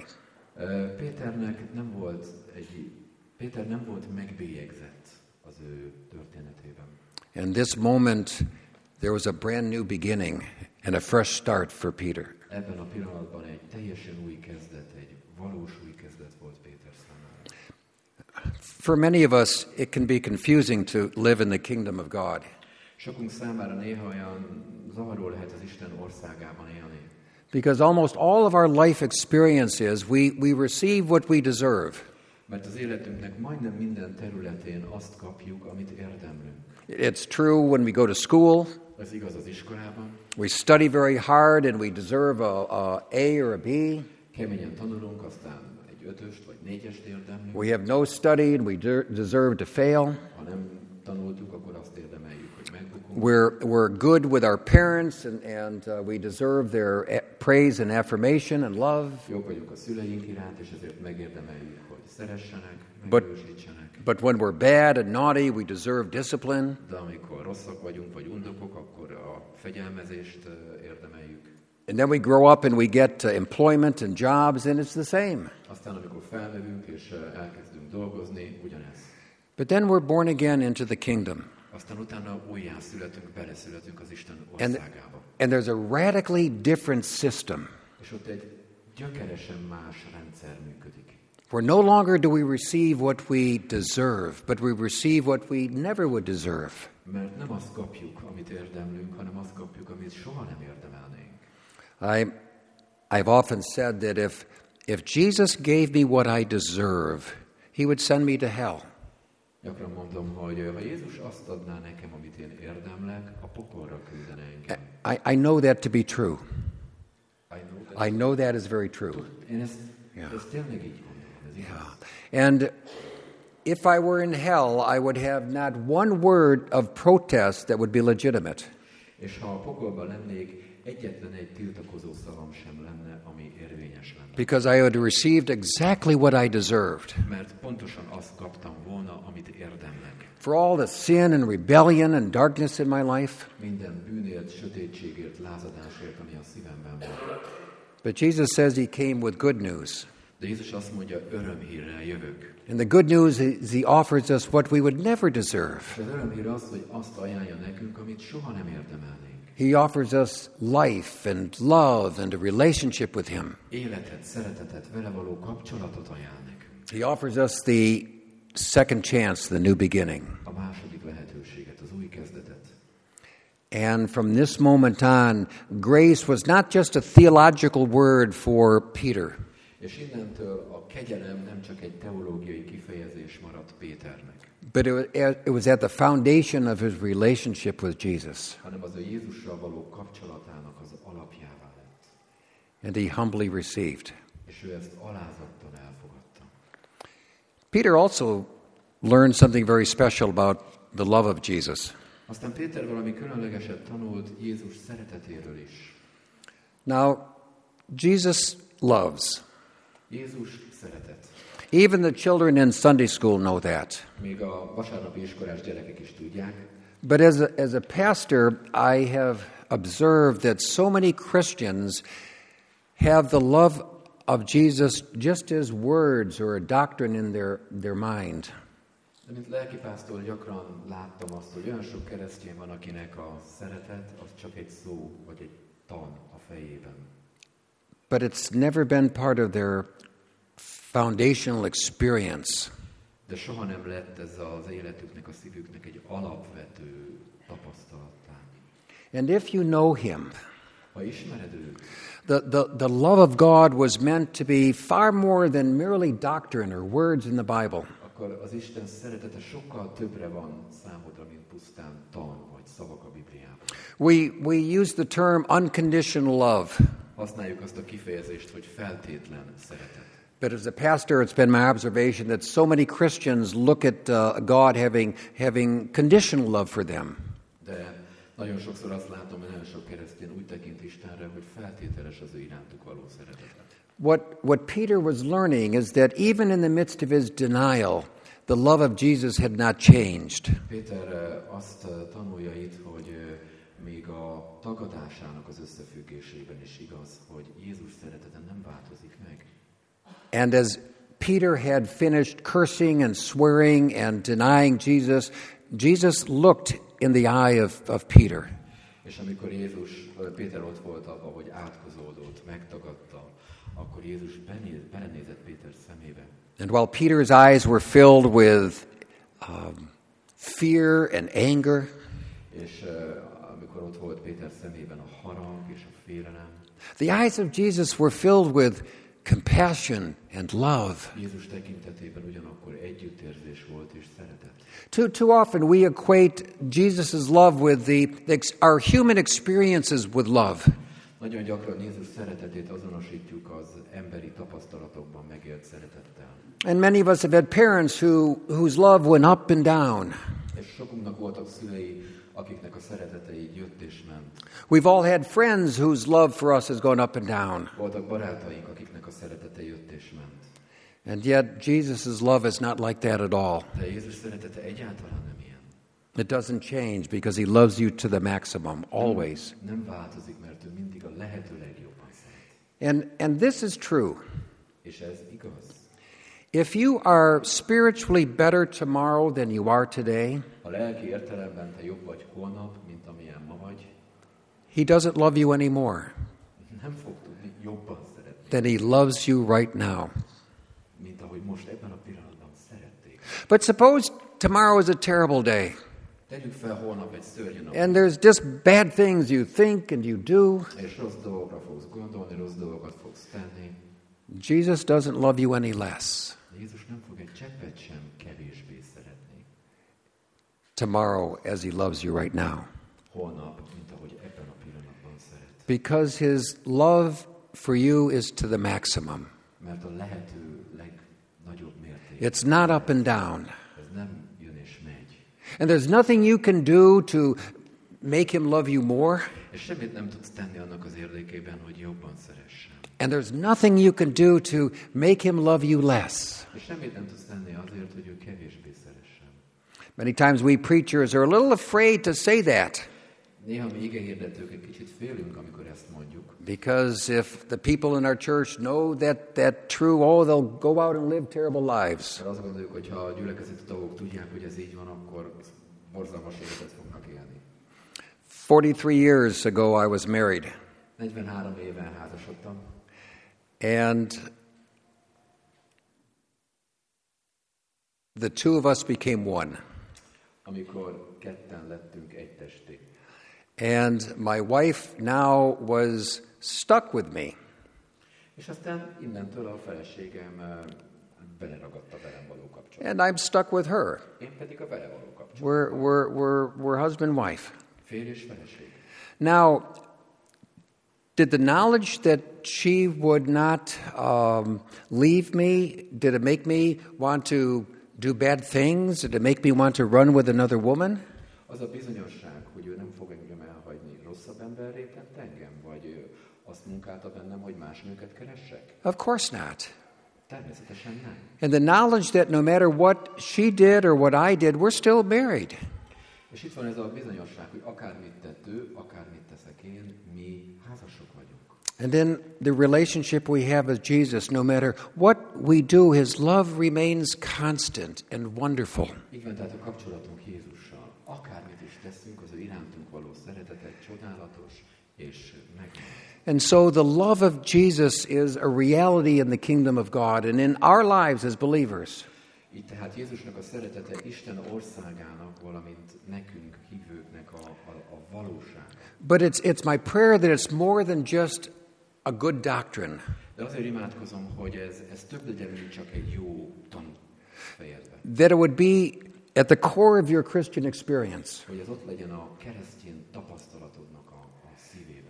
Péter nem volt megbélyegzett az ő történetében. In this moment, there was a brand new beginning and a fresh start for Peter. Ebben a pillanatban egy teljesen új kezdet, egy valós új kezdet volt Péter számára. For many of us, it can be confusing to live in the kingdom of God. Sokunk számára néha olyan zavaró lehet az Isten országában élni. Because almost all of our life experiences, we receive what we deserve. Mert az életünknek majdnem minden területén azt kapjuk, amit érdemlünk. It's true when we go to school. Ez igaz az iskolában. We study very hard and we deserve a A or a B. Keményen tanulunk, aztán egy 5-öst vagy 4-est érdemlünk. We have no study and we deserve to fail. Ha nem tanultuk, akkor azt érdemeljük, hogy megbukunk. We're good with our parents, and we deserve their praise and affirmation and love. Jók vagyunk a szüleink iránt, és ezért megérdemeljük, hogy szeressenek, megerősítsenek. But when we're bad and naughty, we deserve discipline. De amikor rosszak vagyunk, vagy undokok, akkor a fegyelmezést érdemeljük. And then we grow up and we get employment and jobs, and it's the same. Aztán, amikor felnövünk és elkezdünk dolgozni, ugyanez. But then we're born again into the kingdom. Aztán utána újjászületünk, beleszületünk az Isten országába. And there's a radically different system. És ott egy gyökeresen más rendszer működik. Where no longer do we receive what we deserve, but we receive what we never would deserve. Mert nem azt kapjuk, amit érdemlünk, hanem azt kapjuk, amit soha nem érdemelnénk. I've often said that if Jesus gave me what I deserve, he would send me to hell. Gyakran mondom, hogy ha Jézus azt adná nekem, amit én érdemlek, a pokolra küldene engem. I know that to be true. I know that is very true. Én ezt tényleg így gondolom. Yeah. And if I were in hell, I would have not one word of protest that would be legitimate. És ha a pokolban lennék, egyetlen egy tiltakozó szavam sem lenne, ami érvényes lenne. Because I had received exactly what I deserved. Mert pontosan azt kaptam volna, amit érdemlek. For all the sin and rebellion and darkness in my life. Minden bűnért, sötétségért, lázadásért, ami a szívemben van. But Jesus says he came with good news. De Jézus azt mondja, örömhírrel jövök. And the good news is he offers us what we would never deserve. Az örömhír az, hogy azt ajánlja nekünk, amit soha nem érdemelnénk. He offers us life and love and a relationship with him. Életet, szeretetet, vele való kapcsolatot ajánl nekünk. He offers us the second chance, the new beginning. A második lehetőséget, az új kezdetet. And from this moment on, grace was not just a theological word for Peter. És innentől a kegyelem nem csak egy teológiai kifejezés maradt Péternek. But it was at the foundation of his relationship with Jesus. Hanem az a Jézussal való kapcsolatának az alapjává lett. And he humbly received. És ő ezt alázattal elfogadta. Peter also learned something very special about the love of Jesus. Aztán Péter valami különlegeset tanult Jézus szeretetéről is. Now, Jesus loves. Jézus szeretet. Even the children in Sunday school know that. Még a vasárnapi iskolás gyerekek is tudják. But as a pastor, I have observed that so many Christians have the love of Jesus just as words or a doctrine in their mind. De mint lelkipásztor gyakran láttam azt, hogy olyan sok keresztény van, akinek a szeretet az csak egy szó, vagy egy tan a fejében. But it's never been part of their foundational experience. De soha nem lett ez az életüknek, a szívüknek egy alapvető tapasztalattá. And if you know him, ha ismered őt, the love of God was meant to be far more than merely doctrine or words in the Bible. Akkor az Isten szeretete sokkal többre van számodra, mint pusztán tan vagy szavak a Bibliában. We use the term unconditional love. Használjuk azt a kifejezést, hogy feltétlen szeretet. But as a pastor, it's been my observation that so many Christians look at God having conditional love for them. De nagyon sokszor azt látom, hogy nagyon sok keresztény úgy tekint Istenre, hogy feltételes az ő irántuk való szeretetet. What Peter was learning is that even in the midst of his denial, the love of Jesus had not changed. Péter azt tanulja itt, hogy még a tagadásának az összefüggésében is igaz, hogy Jézus szeretete nem változik meg. And as Peter had finished cursing and swearing and denying Jesus, Jesus looked in the eye of Peter. És amikor Péter ott volt abban, hogy átkozódott, megtagadta, akkor Jézus belenézett Péter szemébe. And while Peter's eyes were filled with fear and anger, és amikor ott volt Péter szemében a harag és a félelem, the eyes of Jesus were filled with compassion and love. Jézus tekintetében ugyanakkor együttérzés volt és szeretet. Too often we equate Jesus' love with our human experiences with love. Nagyon gyakran Jézus szeretetét azonosítjuk az emberi tapasztalatokban megélt szeretettel. And many of us have had parents whose love went up and down. És sokunknak voltak szülei, akiknek a szeretete így jött és ment. We've all had friends whose love for us has gone up and down. Voltak barátaink, akiknek a szeretete jött és ment. And yet Jesus' love is not like that at all. De Jézus szeretete egyáltalán nem ilyen. It doesn't change because he loves you to the maximum, always. Nem változik, mert ő mindig a lehető legjobban szeret. And this is true. És ez igaz. If you are spiritually better tomorrow than you are today, A lelki értelemben te jobb vagy holnap, mint amilyen ma vagy, he doesn't love you anymore nem fog tudni jobban szeretni, than he loves you right now. mint ahogy most ebben a pillanatban szerették. But suppose tomorrow is a terrible day, Tegyük fel holnap egy szörnyű nap, and there's just bad things you think and you do. és rossz dolgokra fogsz gondolni, rossz dolgokat fogsz tenni. Jesus doesn't love you any less Jézus nem fog egy cseppet sem kevésbé szeretni tomorrow as he loves you right now. holnap, mint ahogy ebben a pillanatban szeret. Because his love for you is to the maximum. Mert a lehető legnagyobb mérték. It's not up and down. Ez nem jön és megy. And there's nothing you can do to make him love you more. És semmit nem tudsz tenni annak az érdekében, hogy jobban szeressen. And there's nothing you can do to make him love you less. És semmit nem tudsz tenni azért, hogy ő kevésbé szeressen. Many times we preachers are a little afraid to say that. Néha mi igehirdetők egy kicsit félünk, amikor ezt mondjuk. Because if the people in our church know that true, oh, they'll go out and live terrible lives. Mert azt gondoljuk, hogy ha a gyülekezeti tagok tudják, hogy ez így van, akkor borzalmas életet fognak élni. 43 years ago I was married. 43 éven házasodtam, And the two of us became one. amikor ketten lettünk egy testé. And my wife now was stuck with me. És aztán innentől a feleségem beleragadt a velem való kapcsolatba. And I'm stuck with her. Én pedig a vele való kapcsolatban. We're husband and wife. Férj és feleség. Now, did the knowledge that she would not leave me, did it make me want to do bad things? Did it make me want to run with another woman? Az a bizonyosság, hogy ő nem fog engem elhagyni, rosszabb emberré tett engem? Vagy ő azt munkálta bennem, hogy más nőket keressek? Of course not. Természetesen nem. And the knowledge that no matter what she did or what I did, we're still married. És itt van ez a bizonyosság, hogy akármit tett ő, akármit teszek én, mi házasok vagyunk. And then the relationship we have with Jesus, no matter what we do, his love remains constant and wonderful. Így van, tehát a kapcsolatunk Jézussal. Akármit is teszünk, az ő irántunk való szeretet egy csodálatos és megvan. And so the love of Jesus is a reality in the kingdom of God and in our lives as believers. Így tehát Jézusnak a szeretete Isten országának, valamint nekünk, hívőknek a valóság. But it's my prayer that it's more than just a good doctrine. De azért imádkozom, hogy ez több legyen, mint csak egy jó tanfejedve. That it would be at the core of your Christian experience. Hogy ez ott legyen a keresztény tapasztalatodnak a szívében.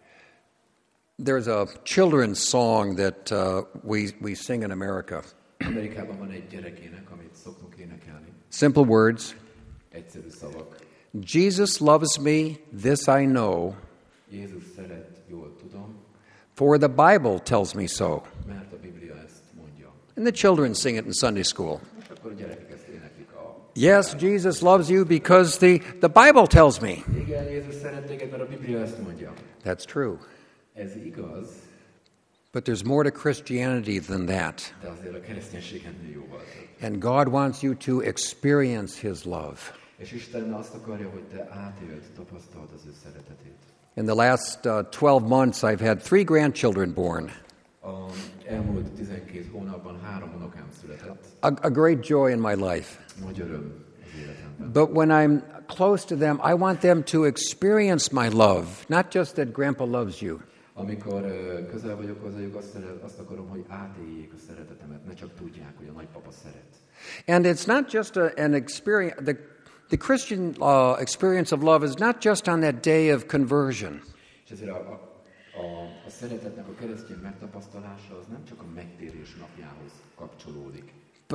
There's a children's song that we sing in America. Amerikában van egy gyerekének, amit szoktunk énekelni. Simple words. Egyszerű szavak. Jesus loves me, this I know, Jézus szeret, jól tudom, for the Bible tells me so. mert a Biblia ezt mondja. And the children sing it in Sunday school. És akkor a gyerekek ezt éneklik Yes, Jesus loves you because the Bible tells me. Igen, Jézus szeret téged, mert a Biblia ezt mondja. That's true. Ez igaz, But there's more to Christianity than that. de azért a kereszténység ennél jóval több. And God wants you to experience his love. És Isten azt akarja, hogy te átéld, tapasztald az ő szeretetét. In the last 12 months, I've had 3 grandchildren born. Az elmúlt 12 hónapban 3 unokám született. A great joy in my life. Nagy öröm az életemben. But when I'm close to them, I want them to experience my love, not just that Grandpa loves you. Amikor közel vagyok hozzájuk, azt akarom, hogy átéljék a szeretetemet, ne csak tudják, hogy a nagypapa szeret. And it's not just an experience. The Christian experience of love is not just on that day of conversion. És ezért a szeretetnek a keresztény megtapasztalása az nem csak a megtérés napjához kapcsolódik.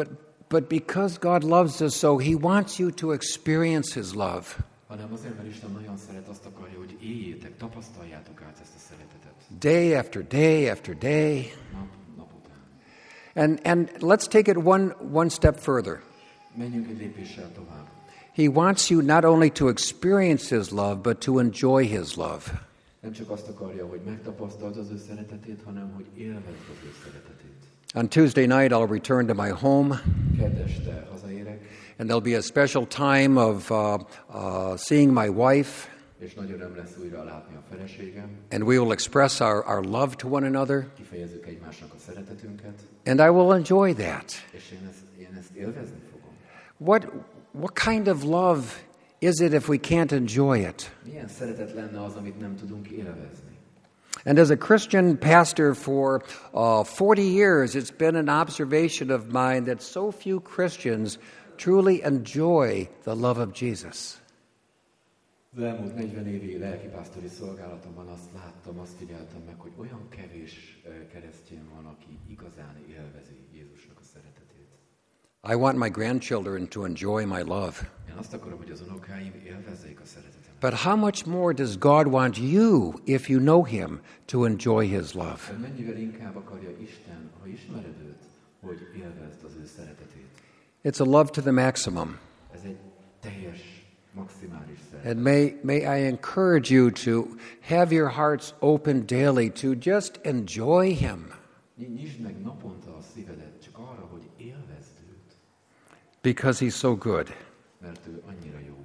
but because God loves us so, He wants you to experience His love. Hanem azért, mert Isten nagyon szeret, azt akarja, hogy éljétek, tapasztaljátok át ezt a szeretetet. Day after day after day. Nap után. And let's take it one step further. Menjünk egy lépéssel tovább. He wants you not only to experience His love, but to enjoy His love. Nem csak azt akarja, hogy megtapasztald az ő szeretetét, hanem hogy élvezd az ő szeretetét. On Tuesday night, I'll return to my home. Kedd este hazaérek, And there'll be a special time of seeing my wife. és nagy öröm lesz újra látni a feleségem. And we will express our love to one another. Kifejezzük egymásnak a szeretetünket, And I will enjoy that. és én ezt élvezni fogom. What kind of love is it if we can't enjoy it? Milyen szeretet lenne az, amit nem tudunk élvezni? And as a Christian pastor for 40 years, it's been an observation of mine that so few Christians truly enjoy the love of Jesus. Az elmúlt 40 évi lelkipásztori szolgálatomban azt láttam, azt figyeltem meg, hogy olyan kevés keresztény van, aki igazán élvezi Jézusnak a szeretetét. I want my grandchildren to enjoy my love. Én azt akarom, hogy az unokáim élvezzék a szeretetet. But how much more does God want you, if you know Him, to enjoy His love? Mennyivel inkább akarja Isten, ha ismered őt, hogy élvezd az ő szeretetét. It's a love to the maximum. Ez egy teljes, maximális szeretet. And may I encourage you to have your hearts open daily to just enjoy Him. Nyisd meg naponta a szívedet csak arra, hogy élvezd őt. Because He's so good. Mert ő annyira jó.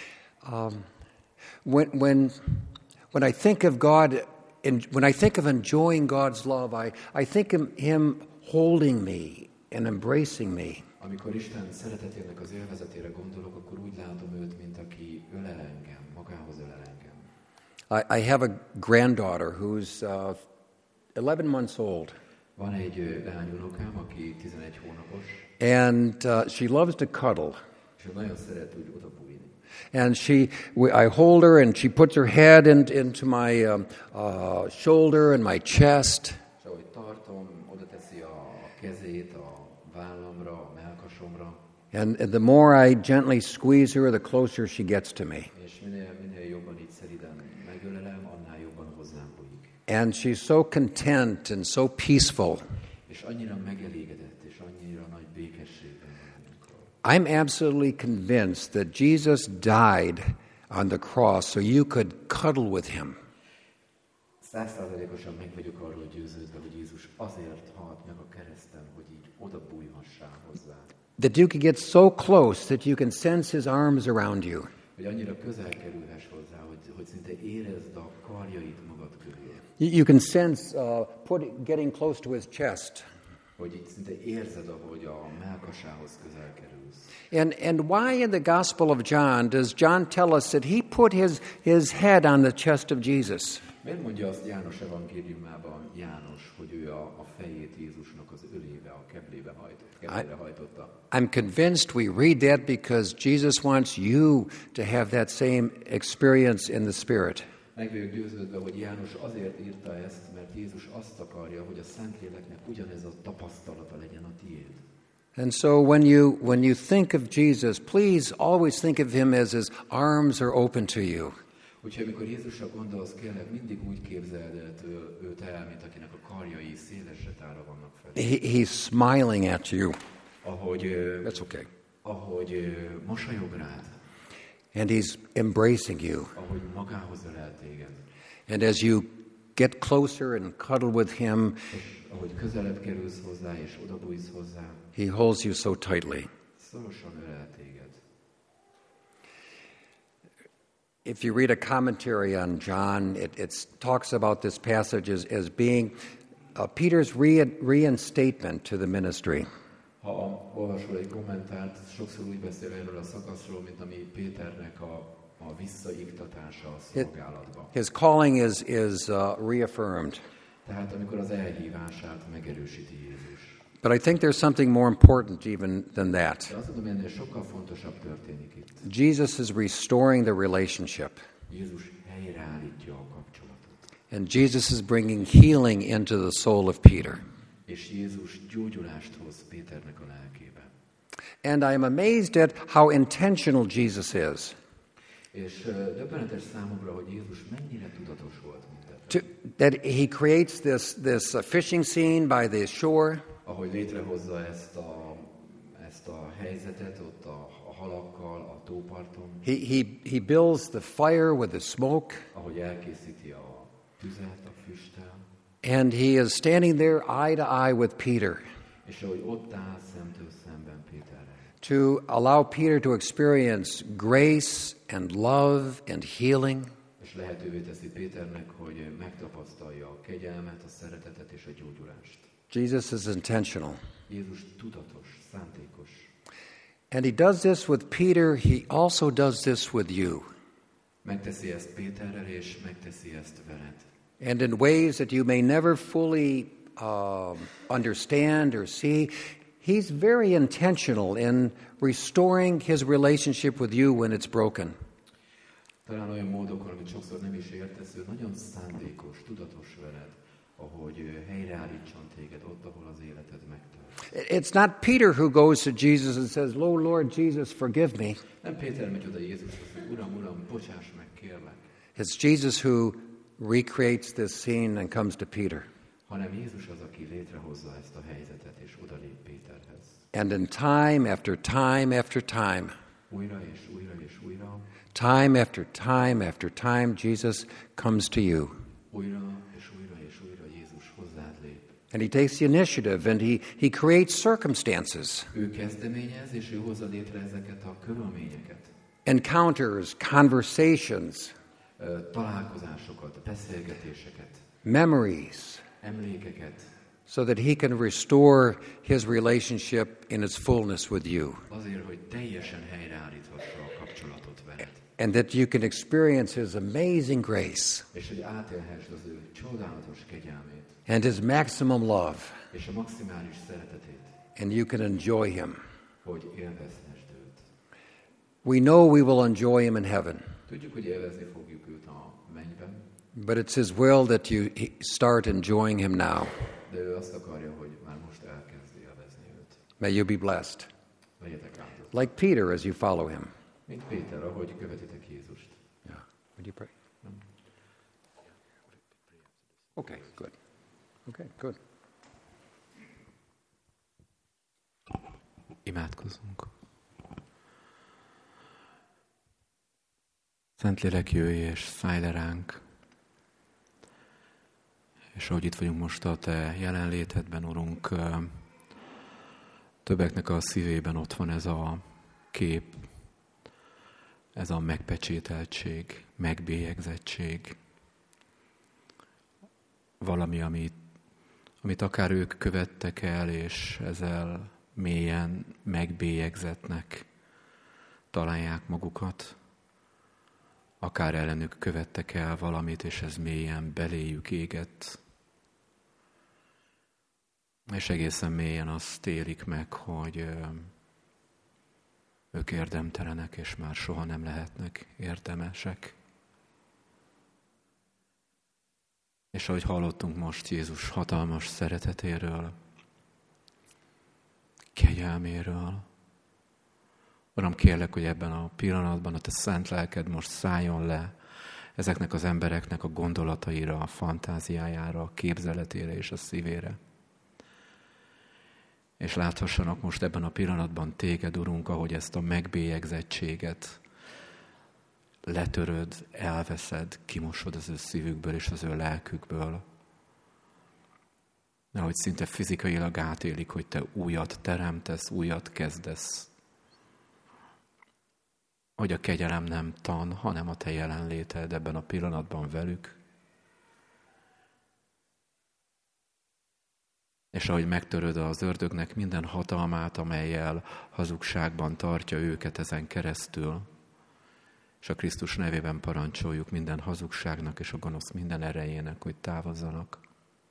When I think of God, when I think of enjoying God's love, I think of Him holding me and embracing me. Amikor Isten szeretetének az élvezetére gondolok, akkor úgy látom őt, mint aki ölel engem, magához ölel engem. I have a granddaughter who's 11 months old. Van egy leányunokám, aki 11 hónapos. And she loves to cuddle. És ő nagyon szeret úgy odabújni. And I hold her, and she puts her head into my shoulder and my chest. És ahogy tartom, oda teszi a kezét a vállamra, a mellkasomra. And the more I gently squeeze her, the closer she gets to me. És minél jobban így szeriden megölelem, annál jobban hozzám bújik. And she's so content and so peaceful. És annyira megelégedett, és annyira nagy békességben van. I'm absolutely convinced that Jesus died on the cross so you could cuddle with Him. 100%-osan meg vagyok arról győződve, hogy Jézus azért halt meg a kereszten, hogy így odabújhassál hozzá. That you could get so close that you can sense His arms around you. Hogy annyira közel kerülhess hozzá, hogy szinte érezd a karjait magad körül. You can sense getting close to His chest. Hogy így szinte érzed, ahogy a mellkasához közel kerülsz. And why in the Gospel of John does John tell us that he put his head on the chest of Jesus? Miért mondja azt János evangéliumában János, hogy ő a fejét Jézusnak az ölébe, a keblébe hajtotta? I'm convinced we read that because Jesus wants you to have that same experience in the Spirit. Meg vagyok győződve, hogy János azért írta ezt, mert Jézus azt akarja, hogy a Szentléleknek ugyanez a tapasztalata legyen a tiéd. And so when you think of Jesus, please always think of Him as His arms are open to you. Úgyhogy amikor Jézusra gondolsz, kérlek, mindig úgy képzeld őt el, mint akinek a karjai szélesre tárva vannak felé. He's smiling at you. That's okay. Ahogy mosolyog rád. And He's embracing you. Ahogy magához ölel téged. And as you get closer and cuddle with Him, és ahogy közelebb kerülsz hozzá, és odabújsz hozzá, He holds you so tightly. Szorosan ölel téged. If you read a commentary on John, it talks about this passage as being Peter's reinstatement to the ministry. Ha olvasol egy kommentárt, sokszor úgy beszél erről a szakaszról, mint ami Péternek a visszaiktatása a szolgálatba. His calling is reaffirmed. Tehát amikor az elhívását megerősíti Jézus. But I think there's something more important even than that. De azt mondom, ennél sokkal fontosabb történik itt. Jesus is restoring the relationship. Jézus helyreállítja a kapcsolatot. And Jesus is bringing healing into the soul of Peter. És Jézus gyógyulást hoz Péternek a lelkébe. And I am amazed at how intentional Jesus is. És döbbenetes számomra, hogy Jézus mennyire tudatos volt mindebben. That he creates this fishing scene by the shore. Ahogy létrehozza ezt a helyzetet ott a halakkal, a tóparton. He builds the fire with the smoke. Ahogy elkészíti a tüzet a füsttel. And he is standing there eye to eye with Peter. És ahogy ott áll szemtől szemben Péterrel. To allow Peter to experience grace and love and healing. És lehetővé teszi Péternek, hogy megtapasztalja a kegyelmet, a szeretetet és a gyógyulást. Jesus is intentional. Jézus tudatos, szándékos. And he does this with Peter, he also does this with you. Megteszi ezt Péterrel, és megteszi ezt veled. And in ways that you may never fully understand or see, he's very intentional in restoring his relationship with you when it's broken. Talán olyan módokon, amit sokszor nem is értesz, ő nagyon szándékos, tudatos veled, ahogy helyreállítson téged ott, ahol az életed megtört. It's not Peter who goes to Jesus and says, "Oh Lord Jesus, forgive me." Nem Péter megy oda Jézushoz, hogy Uram, Uram, bocsáss meg, kérlek. It's Jesus who recreates this scene and comes to Peter. Hanem Jézus az, aki létrehozza ezt a helyzetet, és odalép Péterhez. And in time after time after time, Újra és újra és újra, time after time after time, Jesus comes to you. újra és újra és újra Jézus hozzád lép. And he takes the initiative and he creates circumstances, Ő kezdeményez, és ő hozza létre ezeket a körülményeket. encounters, conversations, Találkozásokat, beszélgetéseket, memories, emlékeket, so that he can restore his relationship in its fullness with you. azért, hogy teljesen helyreállíthassa a kapcsolatot veled. And that you can experience his amazing grace És hogy átélhessd az ő csodálatos kegyelmét, and his maximum love, és a maximális szeretetét, and you can enjoy him. hogy élvezhessd őt. We know we will enjoy him in heaven, Tudjuk, hogy élvezni fogjuk őt a mennyben, but it's his will that you start enjoying him now. de ő azt akarja, hogy már most elkezdi élvezni őt. May you be blessed. Legyetek áldott. Like Peter as you follow him. Mint Péter, ahogy követitek Jézust. Yeah. Would you pray? Okay, good. Okay, good. Imádkozzunk. Szentlélek, jöjj és szállj le ránk. És ahogy itt vagyunk most a Te jelenlétedben, Urunk, többeknek a szívében ott van ez a kép, ez a megpecsételtség, megbélyegzettség. Valami, amit akár ők követtek el, és ezzel mélyen megbélyegzetnek találják magukat. Akár ellenük követtek el valamit, és ez mélyen beléjük égett. És egészen mélyen azt élik meg, hogy ők érdemtelenek, és már soha nem lehetnek érdemesek. És ahogy hallottunk most Jézus hatalmas szeretetéről, kegyelméről, Uram, kérlek, hogy ebben a pillanatban a Te szent lelked most szálljon le ezeknek az embereknek a gondolataira, a fantáziájára, a képzeletére és a szívére. És láthassanak most ebben a pillanatban Téged, Urunk, ahogy ezt a megbélyegzettséget letöröd, elveszed, kimosod az ő szívükből és az ő lelkükből. Ahogy szinte fizikailag átélik, hogy Te újat teremtesz, újat kezdesz. Hogy a kegyelem nem tan, hanem a Te jelenléted ebben a pillanatban velük. És ahogy megtöröd az ördögnek minden hatalmát, amellyel hazugságban tartja őket ezen keresztül, és a Krisztus nevében parancsoljuk minden hazugságnak és a gonosz minden erejének, hogy távozzanak.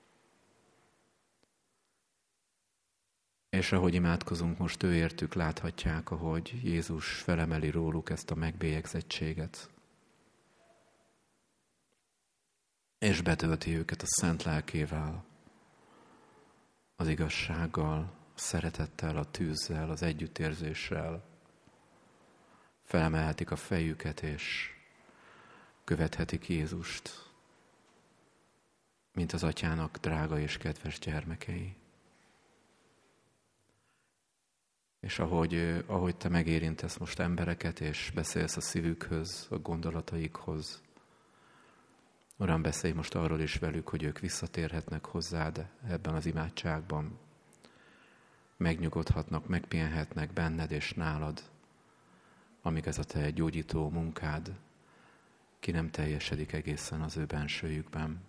És ahogy imádkozunk most őértük, láthatják, ahogy Jézus felemeli róluk ezt a megbélyegzettséget. És betölti őket a szent lelkével, az igazsággal, szeretettel, a tűzzel, az együttérzéssel felemelhetik a fejüket, és követhetik Jézust, mint az Atyának drága és kedves gyermekei. És ahogy te megérintesz most embereket, és beszélsz a szívükhöz, a gondolataikhoz, Uram, beszélj most arról is velük, hogy ők visszatérhetnek hozzád ebben az imádságban. Megnyugodhatnak, megpihenhetnek benned és nálad, amíg ez a te gyógyító munkád ki nem teljesedik egészen az ő bensőjükben.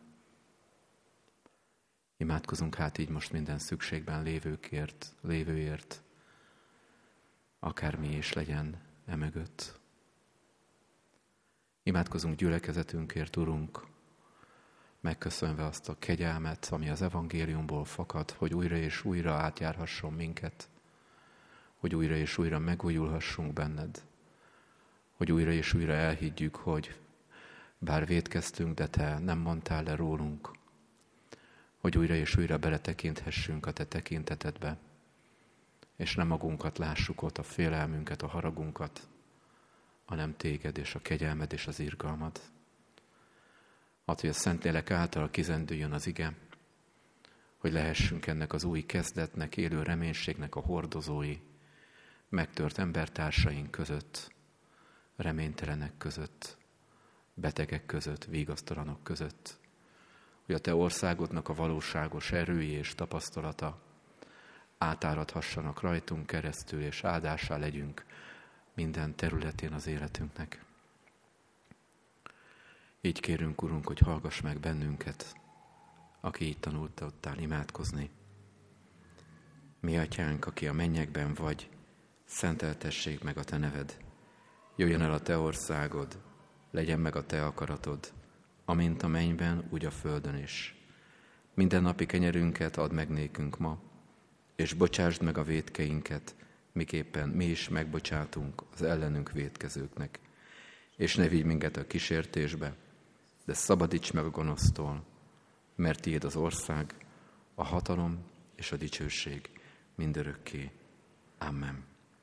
Imádkozunk hát így most minden szükségben lévőért, akármi is legyen emögött. Imádkozunk gyülekezetünkért, Urunk, megköszönve azt a kegyelmet, ami az evangéliumból fakad, hogy újra és újra átjárhasson minket, hogy újra és újra megújulhassunk benned, hogy újra és újra elhiggyük, hogy bár vétkeztünk, de te nem mondtál le rólunk, hogy újra és újra beletekinthessünk a te tekintetedbe, és nem magunkat lássuk ott, a félelmünket, a haragunkat, hanem téged és a kegyelmed és az irgalmad. Hadd, hogy a Szentlélek által kizendüljön az ige, hogy lehessünk ennek az új kezdetnek, élő reménységnek a hordozói, megtört embertársaink között, reménytelenek között, betegek között, vigasztalanok között, hogy a te országodnak a valóságos erői és tapasztalata átáradhassanak rajtunk keresztül, és áldássá legyünk minden területén az életünknek. Így kérünk, Urunk, hogy hallgass meg bennünket, aki így tanultál imádkozni. Mi Atyánk, aki a mennyekben vagy, szenteltessék meg a te neved. Jöjjön el a te országod, legyen meg a te akaratod, amint a mennyben, úgy a földön is. Minden napi kenyerünket add meg nékünk ma, és bocsásd meg a vétkeinket, miképpen mi is megbocsátunk az ellenünk vétkezőknek. És ne vigy minket a kísértésbe, de szabadíts meg a gonosztól, mert tiéd az ország, a hatalom és a dicsőség mindörökké. Amen.